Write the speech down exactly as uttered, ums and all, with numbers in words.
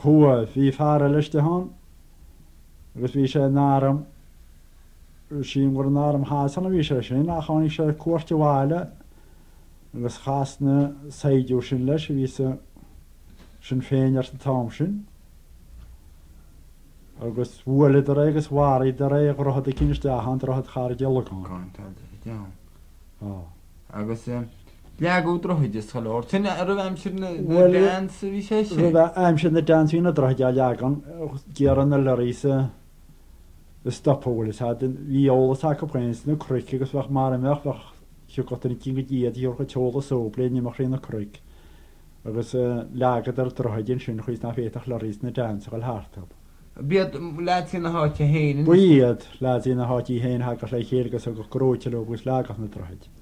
Hua fi fara liste hon. Agus vi sé náram sin gur náram hásan a vi sé sin a chaní sé cuairte bháile agus chasna saidú sin leis ví se sin féin ar tám sin. Agus bhuaile ar agus bhhaí ar é roiad a ciniste han roiad char dealaán. Agus leagú droidir chair tin ar bhim sin bhí sé am sin na dansína droide legan gearan na lerísa stopphólas bhíolalas a goréins na cruic agus bheith mar meach siú go in cin go díad íor go teola sóbléin mar ré na cruic. agus legad ar droidin sin chuis na féach lerís na dans goil hátab. Bíad le sin na háte héin? Buiad le na hátí héin ha go le chéirgus a go gróteúgus legas na droid.